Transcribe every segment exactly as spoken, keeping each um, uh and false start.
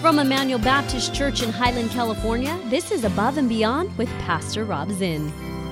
From Emmanuel Baptist Church in Highland, California, this is Above and Beyond with Pastor Rob Zinn.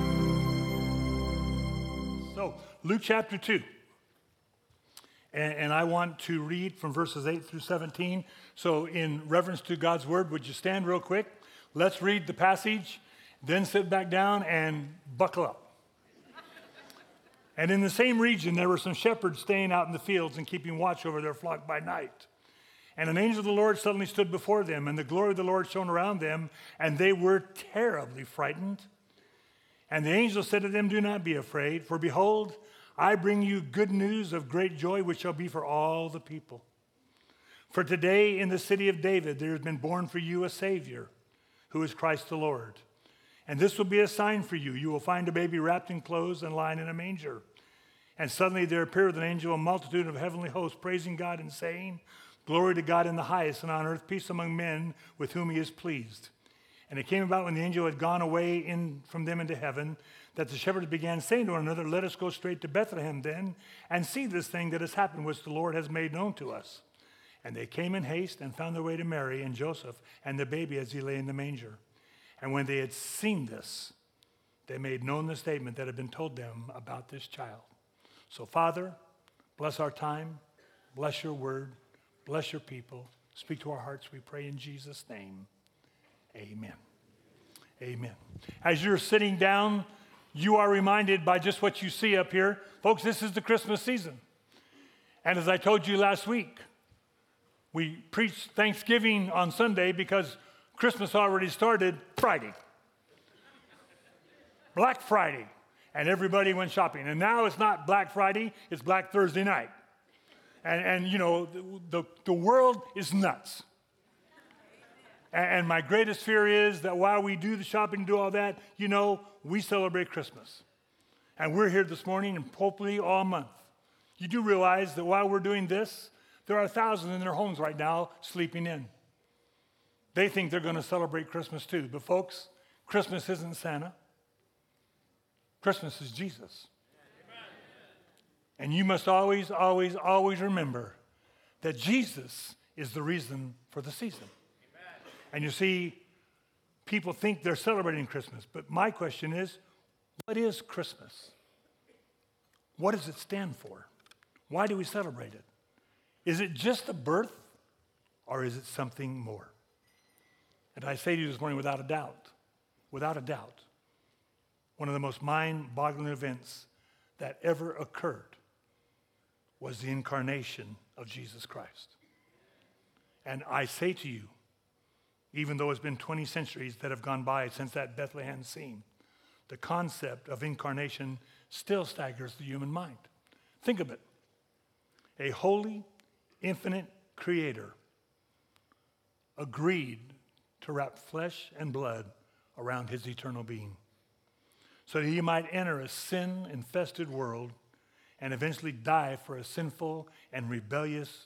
So, Luke chapter two. And, and I want to read from verses eight through seventeen. So, in reverence to God's word, would you stand real quick? Let's read the passage, then sit back down and buckle up. And in the same region, there were some shepherds staying out in the fields and keeping watch over their flock by night. And an angel of the Lord suddenly stood before them, and the glory of the Lord shone around them, and they were terribly frightened. And the angel said to them, "Do not be afraid, for behold, I bring you good news of great joy, which shall be for all the people. For today in the city of David there has been born for you a Savior, who is Christ the Lord. And this will be a sign for you. You will find a baby wrapped in clothes and lying in a manger." And suddenly there appeared with an angel a multitude of heavenly hosts, praising God and saying, "Glory to God in the highest, and on earth peace among men with whom he is pleased." And it came about when the angel had gone away in from them into heaven, that the shepherds began saying to one another, "Let us go straight to Bethlehem then, and see this thing that has happened, which the Lord has made known to us." And they came in haste and found their way to Mary and Joseph and the baby as he lay in the manger. And when they had seen this, they made known the statement that had been told them about this child. So, Father, bless our time, bless your word, bless your people. Speak to our hearts, we pray in Jesus' name. Amen. Amen. As you're sitting down, you are reminded by just what you see up here. Folks, this is the Christmas season. And as I told you last week, we preached Thanksgiving on Sunday because Christmas already started Friday. Black Friday. And everybody went shopping. And now it's not Black Friday, it's Black Thursday night. And, and you know, the, the, the world is nuts. And, and my greatest fear is that while we do the shopping and do all that, you know, we celebrate Christmas. And we're here this morning and hopefully all month. You do realize that while we're doing this, there are thousands in their homes right now sleeping in. They think they're going to celebrate Christmas too. But folks, Christmas isn't Santa. Christmas is Jesus. Amen. And you must always, always, always remember that Jesus is the reason for the season. Amen. And you see, people think they're celebrating Christmas. But my question is, what is Christmas? What does it stand for? Why do we celebrate it? Is it just a birth, or is it something more? And I say to you this morning, without a doubt, without a doubt, one of the most mind-boggling events that ever occurred was the incarnation of Jesus Christ. And I say to you, even though it's been twenty centuries that have gone by since that Bethlehem scene, the concept of incarnation still staggers the human mind. Think of it. A holy, infinite creator agreed to wrap flesh and blood around his eternal being, so that he might enter a sin-infested world and eventually die for a sinful and rebellious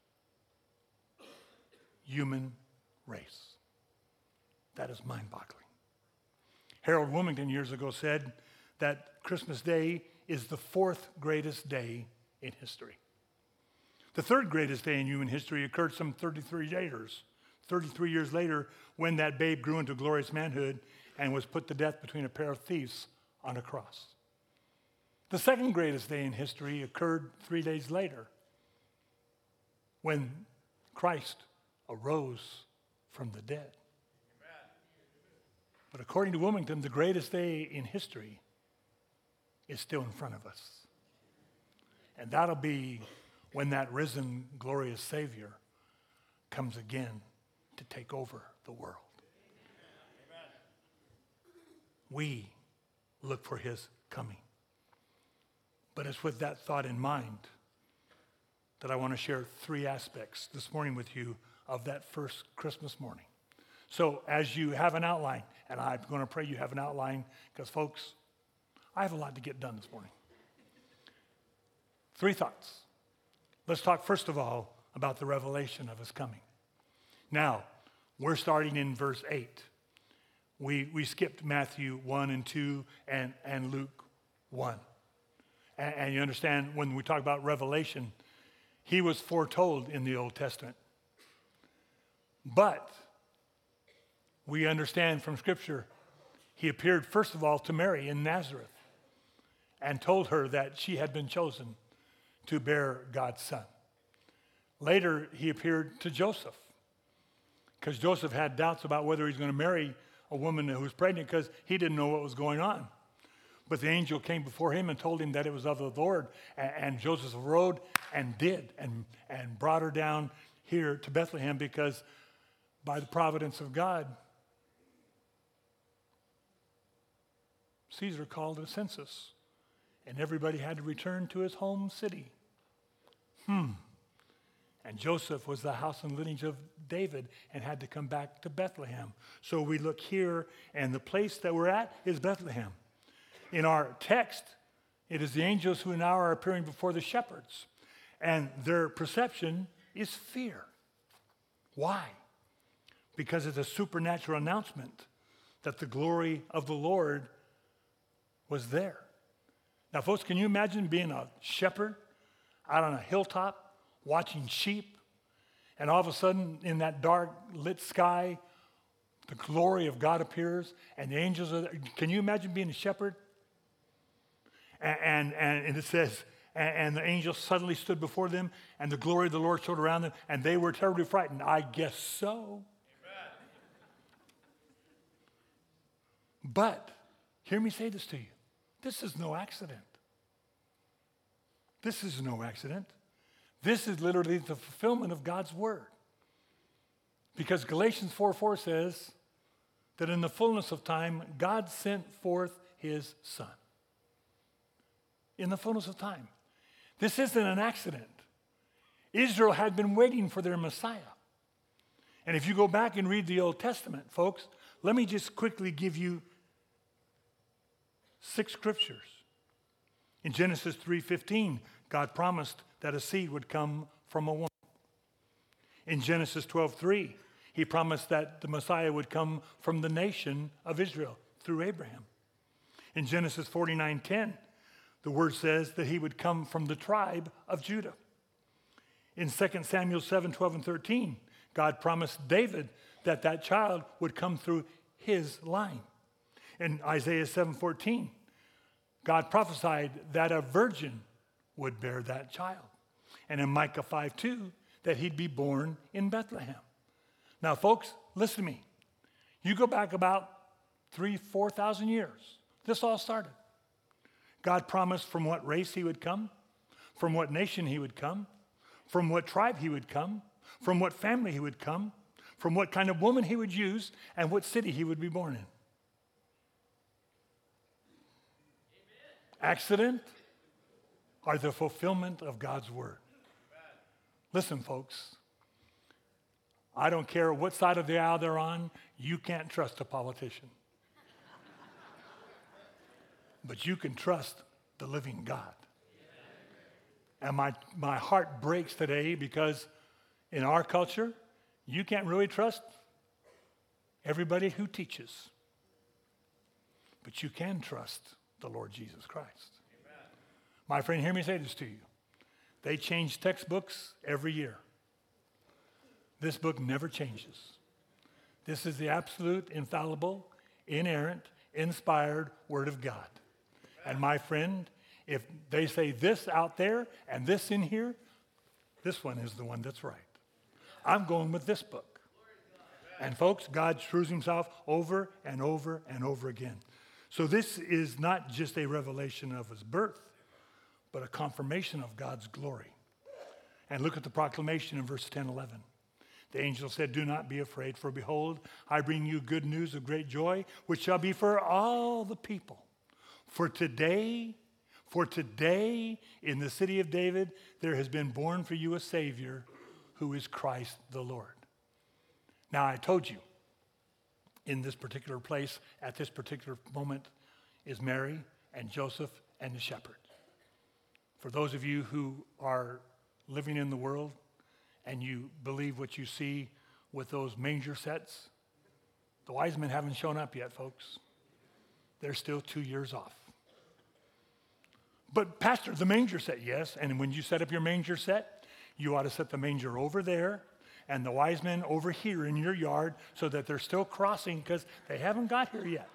human race. That is mind-boggling. Harold Wilmington years ago said that Christmas Day is the fourth greatest day in history. The third greatest day in human history occurred some thirty-three years, thirty-three years later, when that babe grew into glorious manhood and was put to death between a pair of thieves on a cross. The second greatest day in history occurred three days later, when Christ arose from the dead. Amen. But according to Wilmington, the greatest day in history is still in front of us. And that'll be when that risen, glorious Savior comes again to take over the world. Amen. We look for his coming. But it's with that thought in mind that I want to share three aspects this morning with you of that first Christmas morning. So as you have an outline, and I'm going to pray you have an outline, because folks, I have a lot to get done this morning. Three thoughts. Let's talk first of all about the revelation of his coming. Now, we're starting in verse eight. We we skipped Matthew one and two and, and Luke one. And, and you understand, when we talk about revelation, he was foretold in the Old Testament. But we understand from Scripture, he appeared first of all to Mary in Nazareth and told her that she had been chosen to bear God's son. Later, he appeared to Joseph because Joseph had doubts about whether he's going to marry a woman who was pregnant because he didn't know what was going on. But the angel came before him and told him that it was of the Lord. And, and Joseph rode and did and, and brought her down here to Bethlehem because by the providence of God, Caesar called a census and everybody had to return to his home city. Hmm. And Joseph was the house and lineage of David and had to come back to Bethlehem. So we look here, and the place that we're at is Bethlehem. In our text, it is the angels who now are appearing before the shepherds, and their perception is fear. Why? Because it's a supernatural announcement that the glory of the Lord was there. Now, folks, can you imagine being a shepherd out on a hilltop, watching sheep, and all of a sudden in that dark lit sky, the glory of God appears, and the angels are there. Can you imagine being a shepherd? And, and, and it says, and, and the angels suddenly stood before them, and the glory of the Lord showed around them, and they were terribly frightened. I guess so. Amen. But, hear me say this to you. This is no accident. This is no accident. This is literally the fulfillment of God's word. Because Galatians four four says that in the fullness of time, God sent forth his son. In the fullness of time. This isn't an accident. Israel had been waiting for their Messiah. And if you go back and read the Old Testament, folks, let me just quickly give you six scriptures. In Genesis three fifteen, God promised that a seed would come from a woman. In Genesis twelve three, he promised that the Messiah would come from the nation of Israel through Abraham. In Genesis forty-nine ten, the word says that he would come from the tribe of Judah. In Second Samuel seven twelve and thirteen, God promised David that that child would come through his line. In Isaiah seven fourteen, God prophesied that a virgin would bear that child. And in Micah five two, that he'd be born in Bethlehem. Now, folks, listen to me. You go back about three, four thousand years. This all started. God promised from what race he would come, from what nation he would come, from what tribe he would come, from what family he would come, from what kind of woman he would use, and what city he would be born in. Accident are the fulfillment of God's word. Listen, folks, I don't care what side of the aisle they're on, you can't trust a politician. But you can trust the living God. And my, my heart breaks today because in our culture, you can't really trust everybody who teaches. But you can trust the Lord Jesus Christ. Amen. My friend, hear me say this to you. They change textbooks every year. This book never changes. This is the absolute, infallible, inerrant, inspired Word of God. And my friend, if they say this out there and this in here, this one is the one that's right. I'm going with this book. And folks, God proves himself over and over and over again. So this is not just a revelation of his birth, but a confirmation of God's glory. And look at the proclamation in verse ten eleven. The angel said, "Do not be afraid, for behold, I bring you good news of great joy, which shall be for all the people. For today, for today, in the city of David, there has been born for you a Savior, who is Christ the Lord." Now, I told you, in this particular place, at this particular moment, is Mary and Joseph and the shepherd. For those of you who are living in the world and you believe what you see with those manger sets, the wise men haven't shown up yet, folks. They're still two years off. But Pastor, the manger set, yes, and when you set up your manger set, you ought to set the manger over there, and the wise men over here in your yard so that they're still crossing because they haven't got here yet.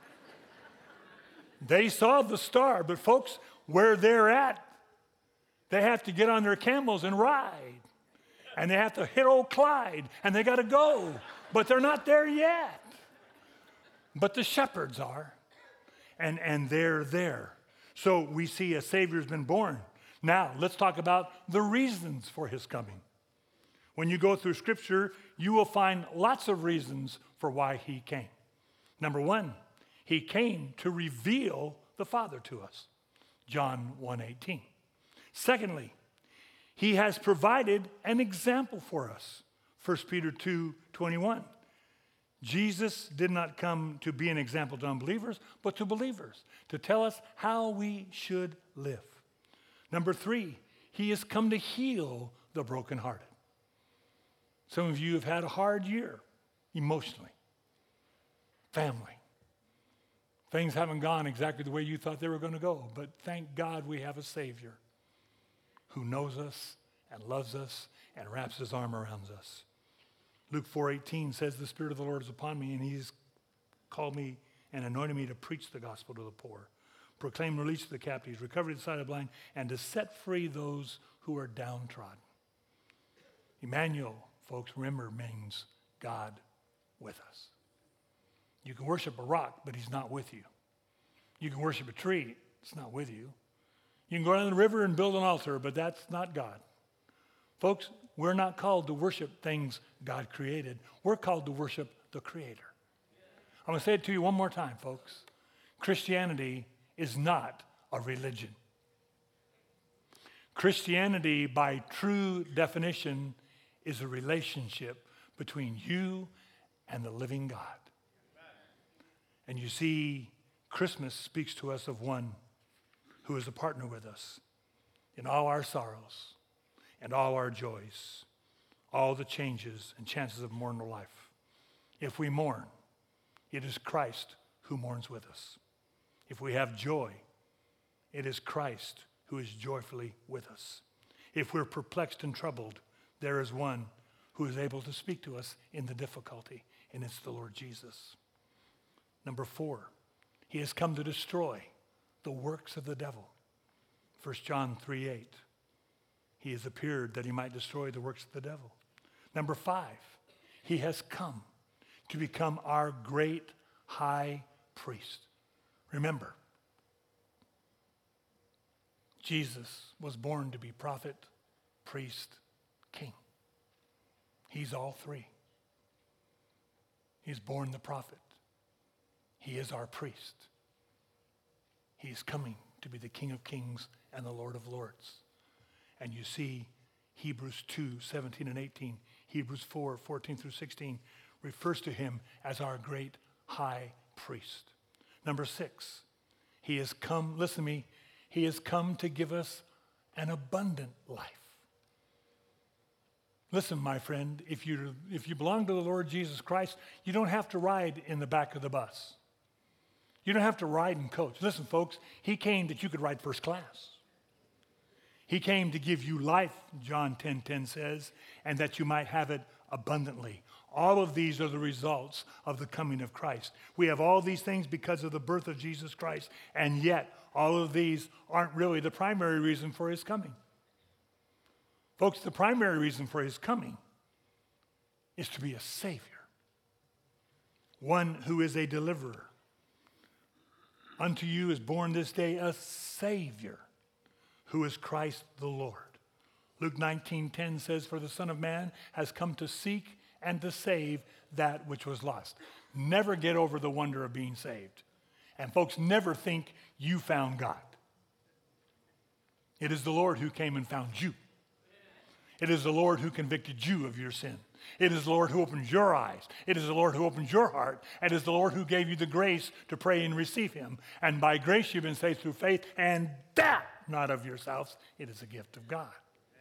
They saw the star, but folks, where they're at, they have to get on their camels and ride. And they have to hit old Clyde, and they got to go. But they're not there yet. But the shepherds are, and, and they're there. So we see a Savior's been born. Now, let's talk about the reasons for his coming. When you go through Scripture, you will find lots of reasons for why he came. Number one, he came to reveal the Father to us. John one eighteen. Secondly, he has provided an example for us. First Peter two twenty-one. Jesus did not come to be an example to unbelievers, but to believers, to tell us how we should live. Number three, he has come to heal the brokenhearted. Some of you have had a hard year emotionally, family. Things haven't gone exactly the way you thought they were going to go, but thank God we have a Savior who knows us and loves us and wraps his arm around us. Luke four eighteen says, the Spirit of the Lord is upon me, and he's called me and anointed me to preach the gospel to the poor, proclaim release to the captives, recovery to the sight of the blind, and to set free those who are downtrodden. Emmanuel, folks, remember, means God with us. You can worship a rock, but he's not with you. You can worship a tree, it's not with you. You can go down the river and build an altar, but that's not God. Folks, we're not called to worship things God created. We're called to worship the Creator. I'm going to say it to you one more time, folks. Christianity is not a religion. Christianity, by true definition, is a relationship between you and the living God. And you see, Christmas speaks to us of one who is a partner with us in all our sorrows and all our joys, all the changes and chances of mortal life. If we mourn, it is Christ who mourns with us. If we have joy, it is Christ who is joyfully with us. If we're perplexed and troubled, there is one who is able to speak to us in the difficulty, and it's the Lord Jesus. Number four, he has come to destroy the works of the devil. First John three eight. He has appeared that he might destroy the works of the devil. Number five, he has come to become our great high priest. Remember, Jesus was born to be prophet, priest, king. He's all three. He's born the prophet. He is our priest. He is coming to be the King of Kings and the Lord of Lords. And you see Hebrews two seventeen and eighteen, Hebrews four fourteen through sixteen refers to him as our great high priest. Number six, he has come, listen to me, he has come to give us an abundant life. Listen, my friend, if you if you belong to the Lord Jesus Christ, you don't have to ride in the back of the bus. You don't have to ride in coach. Listen, folks, he came that you could ride first class. He came to give you life, John ten ten says, and that you might have it abundantly. All of these are the results of the coming of Christ. We have all these things because of the birth of Jesus Christ, and yet all of these aren't really the primary reason for his coming. Folks, the primary reason for his coming is to be a Savior, one who is a deliverer. Unto you is born this day a Savior, who is Christ the Lord. Luke nineteen ten says, for the Son of Man has come to seek and to save that which was lost. Never get over the wonder of being saved. And folks, never think you found God. It is the Lord who came and found you. It is the Lord who convicted you of your sin. It is the Lord who opens your eyes. It is the Lord who opens your heart. It is the Lord who gave you the grace to pray and receive him. And by grace you've been saved through faith, and that not of yourselves. It is a gift of God.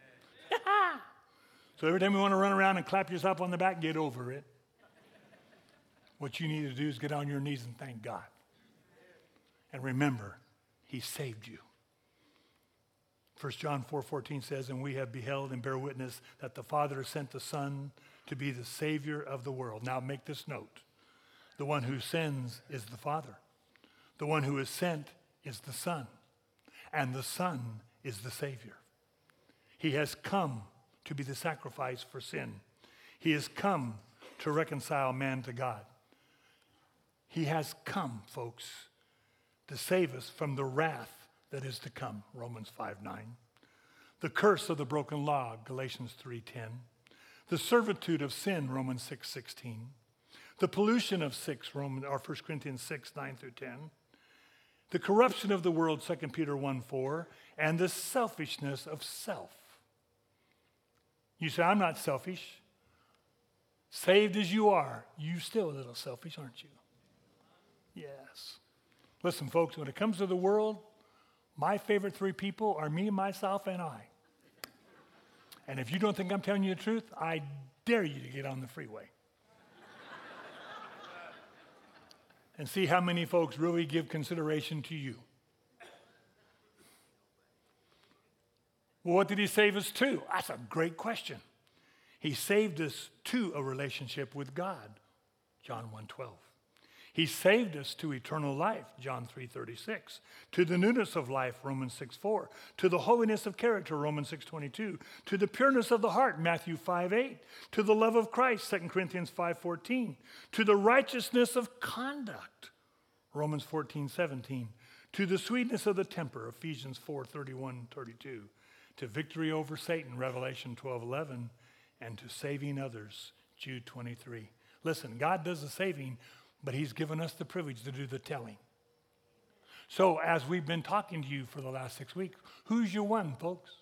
So every time you want to run around and clap yourself on the back, get over it. What you need to do is get on your knees and thank God. And remember, he saved you. First John four fourteen says, and we have beheld and bear witness that the Father sent the Son to be the Savior of the world. Now make this note. The one who sends is the Father. The one who is sent is the Son. And the Son is the Savior. He has come to be the sacrifice for sin. He has come to reconcile man to God. He has come, folks, to save us from the wrath that is to come, Romans five nine. The curse of the broken law, Galatians three ten. The servitude of sin, Romans six sixteen. The pollution of six, Roman, or First Corinthians six nine through ten. The corruption of the world, Second Peter one four. And the selfishness of self. You say, I'm not selfish. Saved as you are, you still a little selfish, aren't you? Yes. Listen, folks, when it comes to the world, my favorite three people are me, myself, and I. And if you don't think I'm telling you the truth, I dare you to get on the freeway. And see how many folks really give consideration to you. Well, what did he save us to? That's a great question. He saved us to a relationship with God, John one twelve. He saved us to eternal life, John three thirty-six. To the newness of life, Romans six four. To the holiness of character, Romans six twenty-two. To the pureness of the heart, Matthew five eight. To the love of Christ, Second Corinthians five fourteen. To the righteousness of conduct, Romans fourteen seventeen. To the sweetness of the temper, Ephesians four thirty-one thirty-two. To victory over Satan, Revelation twelve eleven. And to saving others, Jude twenty-three. Listen, God does the saving, but he's given us the privilege to do the telling. So as we've been talking to you for the last six weeks, who's your one, folks?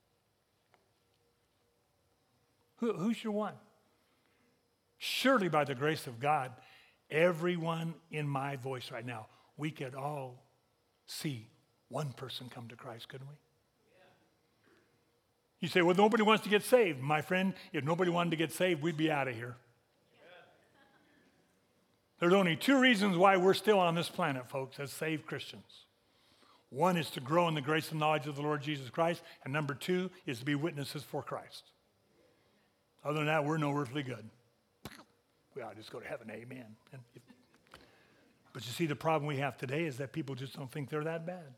Who, who's your one? Surely by the grace of God, everyone in my voice right now, we could all see one person come to Christ, couldn't we? You say, well, nobody wants to get saved. My friend, if nobody wanted to get saved, we'd be out of here. There's only two reasons why we're still on this planet, folks, as saved Christians. One is to grow in the grace and knowledge of the Lord Jesus Christ, and number two is to be witnesses for Christ. Other than that, we're no earthly good. We ought to just go to heaven, amen. And if, but you see, the problem we have today is that people just don't think they're that bad.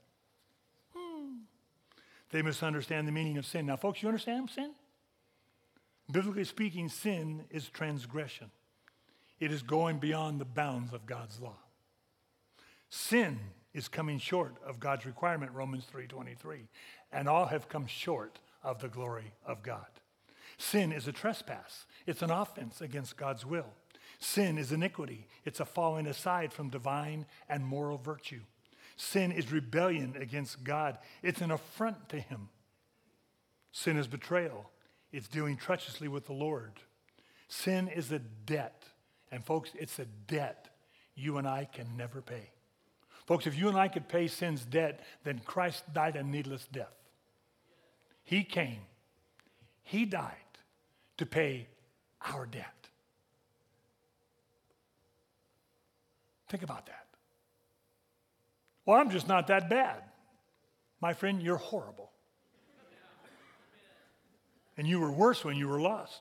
They misunderstand the meaning of sin. Now, folks, you understand sin? Biblically speaking, sin is transgression. It is going beyond the bounds of God's law. Sin is coming short of God's requirement, Romans three twenty-three. And all have come short of the glory of God. Sin is a trespass. It's an offense against God's will. Sin is iniquity. It's a falling aside from divine and moral virtue. Sin is rebellion against God. It's an affront to him. Sin is betrayal. It's dealing treacherously with the Lord. Sin is a debt. And folks, it's a debt you and I can never pay. Folks, if you and I could pay sin's debt, then Christ died a needless death. He came. He died to pay our debt. Think about that. Well, I'm just not that bad. My friend, you're horrible. And you were worse when you were lost.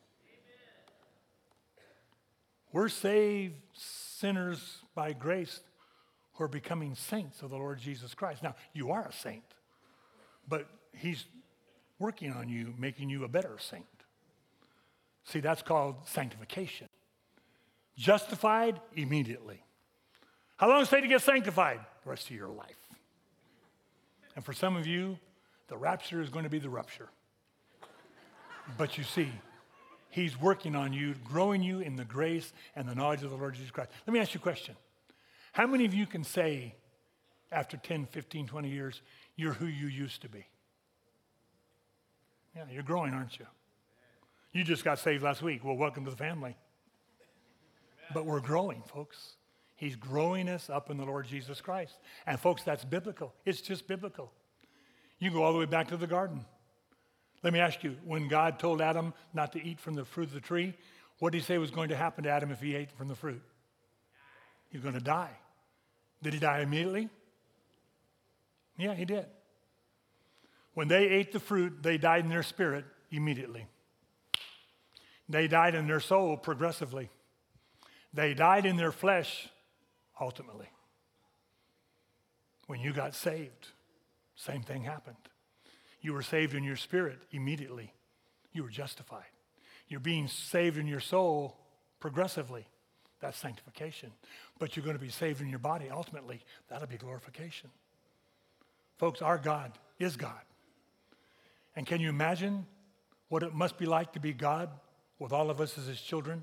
We're saved sinners by grace who are becoming saints of the Lord Jesus Christ. Now, you are a saint, but he's working on you, making you a better saint. See, that's called sanctification. Justified immediately. How long does it take to get sanctified? The rest of your life. And for some of you, the rapture is going to be the rupture. But you see, he's working on you, growing you in the grace and the knowledge of the Lord Jesus Christ. Let me ask you a question. How many of you can say, after ten, fifteen, twenty years, you're who you used to be? Yeah, you're growing, aren't you? You just got saved last week. Well, welcome to the family. But we're growing, folks. He's growing us up in the Lord Jesus Christ. And folks, that's biblical. It's just biblical. You go all the way back to the garden. Let me ask you, when God told Adam not to eat from the fruit of the tree, what did he say was going to happen to Adam if he ate from the fruit? He's going to die. Did he die immediately? Yeah, he did. When they ate the fruit, they died in their spirit immediately. They died in their soul progressively. They died in their flesh ultimately. When you got saved, same thing happened. You were saved in your spirit immediately. You were justified. You're being saved in your soul progressively. That's sanctification. But you're going to be saved in your body ultimately. That'll be glorification. Folks, our God is God. And can you imagine what it must be like to be God with all of us as his children?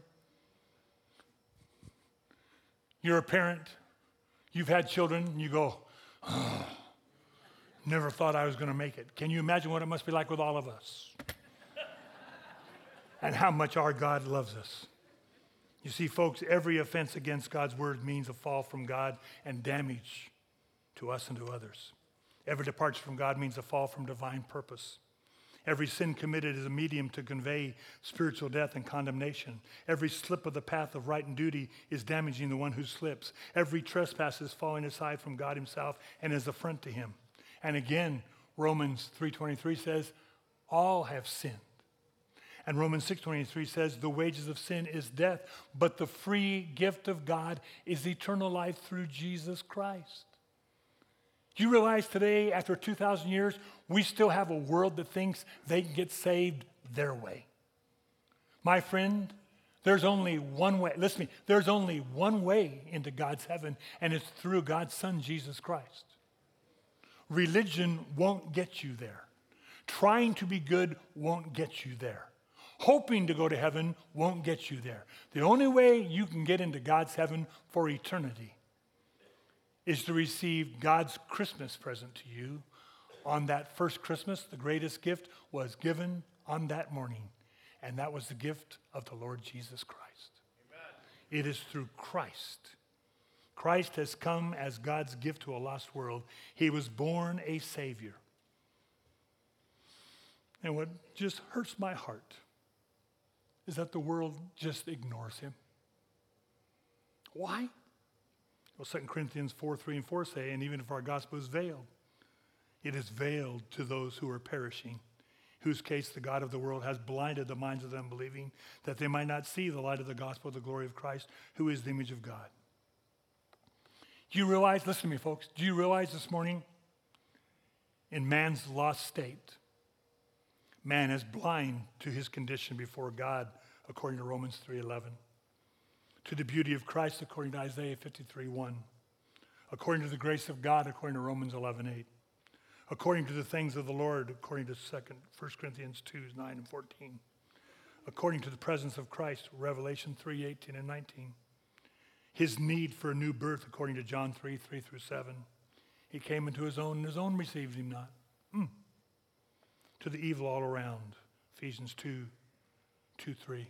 You're a parent. You've had children. And you go, oh, never thought I was going to make it. Can you imagine what it must be like with all of us? And how much our God loves us. You see, folks, every offense against God's word means a fall from God and damage to us and to others. Every departure from God means a fall from divine purpose. Every sin committed is a medium to convey spiritual death and condemnation. Every slip of the path of right and duty is damaging the one who slips. Every trespass is falling aside from God himself and is affront to him. And again, Romans three twenty-three says, all have sinned. And Romans six twenty-three says, the wages of sin is death, but the free gift of God is eternal life through Jesus Christ. Do you realize today, after two thousand years, we still have a world that thinks they can get saved their way? My friend, there's only one way. Listen to me. There's only one way into God's heaven, and it's through God's Son, Jesus Christ. Religion won't get you there. Trying to be good won't get you there. Hoping to go to heaven won't get you there. The only way you can get into God's heaven for eternity is to receive God's Christmas present to you. On that first Christmas, the greatest gift was given on that morning, and that was the gift of the Lord Jesus Christ. Amen. It is through Christ. Christ has come as God's gift to a lost world. He was born a Savior. And what just hurts my heart is that the world just ignores him. Why? Well, Second Corinthians four, three, and four say, and even if our gospel is veiled, it is veiled to those who are perishing, whose case the God of the world has blinded the minds of the unbelieving, that they might not see the light of the gospel of the glory of Christ, who is the image of God. Do you realize, listen to me, folks, do you realize this morning, in man's lost state, man is blind to his condition before God, according to Romans three eleven. To the beauty of Christ, according to Isaiah fifty-three one. According to the grace of God, according to Romans eleven eight. According to the things of the Lord, according to First Corinthians two nine and fourteen. According to the presence of Christ, Revelation three eighteen and nineteen. His need for a new birth, according to John three three through seven. He came into his own, and his own received him not. Mm. To the evil all around, Ephesians two two three.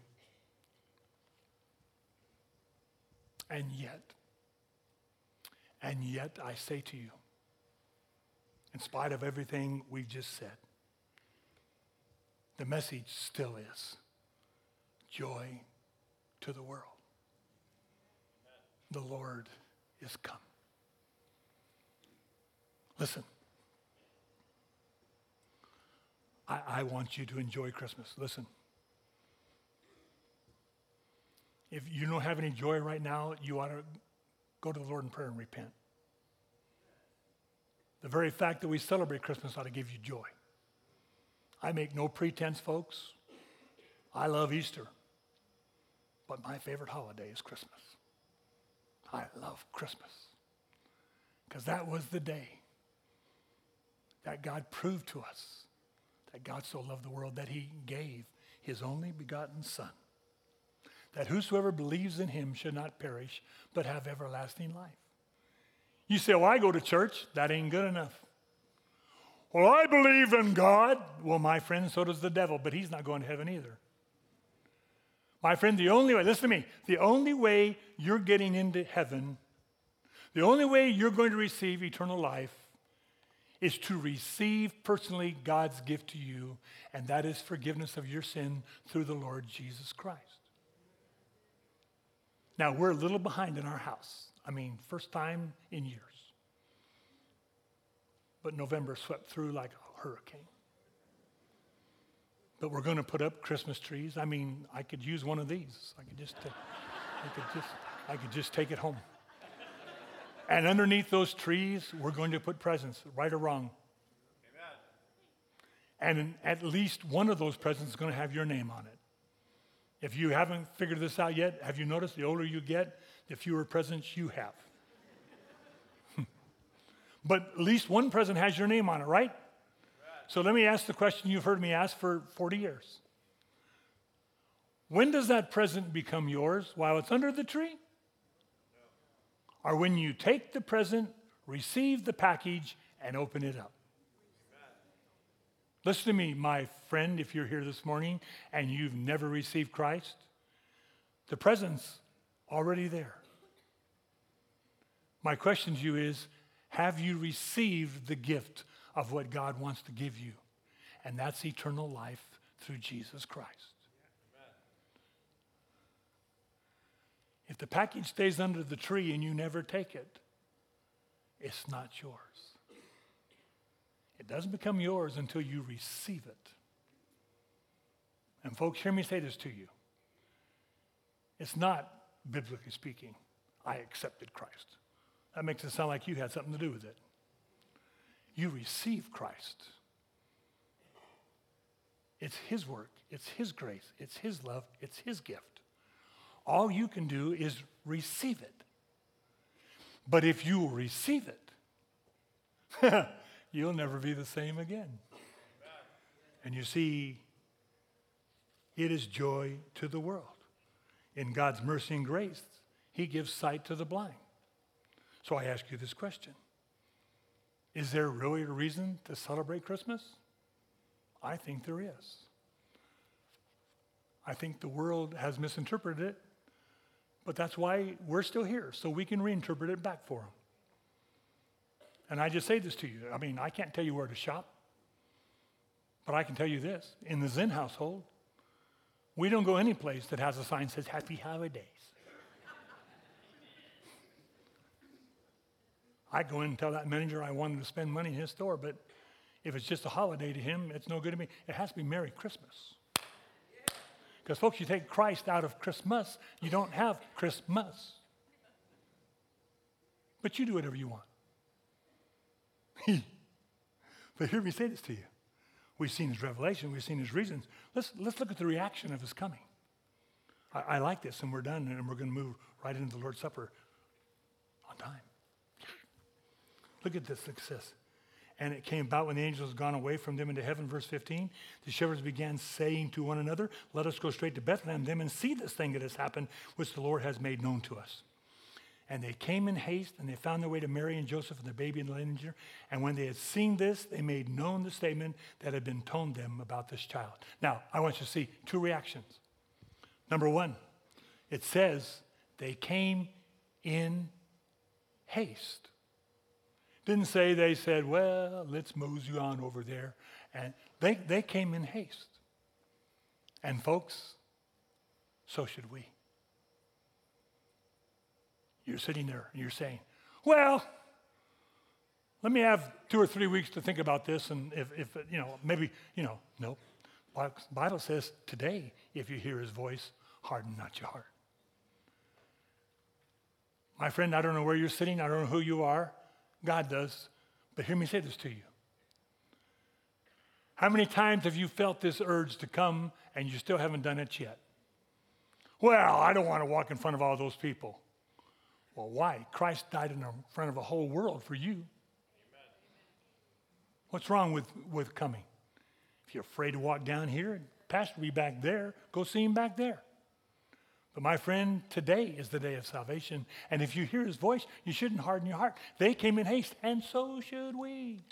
And yet, and yet I say to you, in spite of everything we've just said, the message still is joy to the world. The Lord is come. Listen, I, I want you to enjoy Christmas. Listen. If you don't have any joy right now, you ought to go to the Lord in prayer and repent. The very fact that we celebrate Christmas ought to give you joy. I make no pretense, folks. I love Easter. But my favorite holiday is Christmas. I love Christmas. Because that was the day that God proved to us that God so loved the world that he gave his only begotten Son, that whosoever believes in him should not perish, but have everlasting life. You say, well, I go to church. That ain't good enough. Well, I believe in God. Well, my friend, so does the devil, but he's not going to heaven either. My friend, the only way, listen to me, the only way you're getting into heaven, the only way you're going to receive eternal life is to receive personally God's gift to you, and that is forgiveness of your sin through the Lord Jesus Christ. Now, we're a little behind in our house. I mean, first time in years. But November swept through like a hurricane. But we're going to put up Christmas trees. I mean, I could use one of these. I could just, uh, I could just, I could just take it home. And underneath those trees, we're going to put presents, right or wrong. Amen. And at least one of those presents is going to have your name on it. If you haven't figured this out yet, have you noticed the older you get, the fewer presents you have? But at least one present has your name on it, right? So let me ask the question you've heard me ask for forty years. When does that present become yours? While it's under the tree? Or when you take the present, receive the package, and open it up? Listen to me, my friend, if you're here this morning and you've never received Christ, the present's already there. My question to you is, have you received the gift of what God wants to give you? And that's eternal life through Jesus Christ. If the package stays under the tree and you never take it, it's not yours. It doesn't become yours until you receive it. And folks, hear me say this to you. It's not, biblically speaking, I accepted Christ. That makes it sound like you had something to do with it. You receive Christ. It's his work. It's his grace. It's his love. It's his gift. All you can do is receive it. But if you will receive it, you'll never be the same again. And you see, it is joy to the world. In God's mercy and grace, he gives sight to the blind. So I ask you this question. Is there really a reason to celebrate Christmas? I think there is. I think the world has misinterpreted it, but that's why we're still here, so we can reinterpret it back for them. And I just say this to you. I mean, I can't tell you where to shop, but I can tell you this. In the Zen household, we don't go any place that has a sign that says Happy Holidays. I go in and tell that manager I wanted to spend money in his store, but if it's just a holiday to him, it's no good to me. It has to be Merry Christmas. Because, folks, you take Christ out of Christmas, you don't have Christmas. But you do whatever you want. But hear me say this to you. We've seen his revelation. We've seen his reasons. Let's, let's look at the reaction of his coming. I, I like this, and we're done, and we're going to move right into the Lord's Supper on time. Look at this success. And it came about when the angels had gone away from them into heaven, verse fifteen, the shepherds began saying to one another, let us go straight to Bethlehem them and see this thing that has happened, which the Lord has made known to us. And they came in haste, and they found their way to Mary and Joseph and the baby in the manger. And when they had seen this, they made known the statement that had been told them about this child. Now, I want you to see two reactions. Number one, it says they came in haste. Didn't say they said, well, let's mosey on over there. And they, they came in haste. And folks, so should we. You're sitting there and you're saying, well, let me have two or three weeks to think about this. And if, if you know, maybe, you know, no. The Bible says today, if you hear his voice, harden not your heart. My friend, I don't know where you're sitting. I don't know who you are. God does. But hear me say this to you. How many times have you felt this urge to come and you still haven't done it yet? Well, I don't want to walk in front of all those people. Well, why? Christ died in front of a whole world for you. Amen. What's wrong with, with coming? If you're afraid to walk down here, Pastor will be back there. Go see him back there. But my friend, today is the day of salvation. And if you hear his voice, you shouldn't harden your heart. They came in haste, and so should we.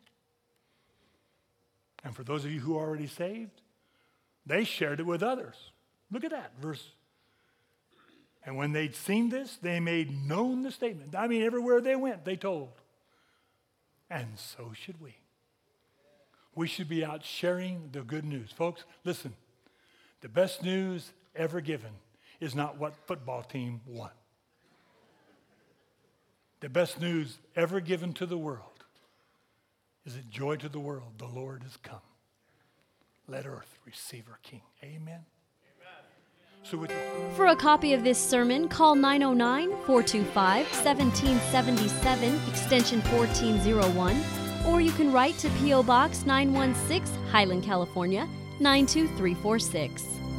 And for those of you who are already saved, they shared it with others. Look at that, verse. And when they'd seen this, they made known the statement. I mean, everywhere they went, they told. And so should we. We should be out sharing the good news. Folks, listen. The best news ever given is not what football team won. The best news ever given to the world Is it joy to the world? The Lord is come. Let earth receive her King. Amen. So with For a copy of this sermon, call nine oh nine, four two five, one seven seven seven, extension fourteen oh one, or you can write to P O. Box nine one six, Highland, California, nine two three four six.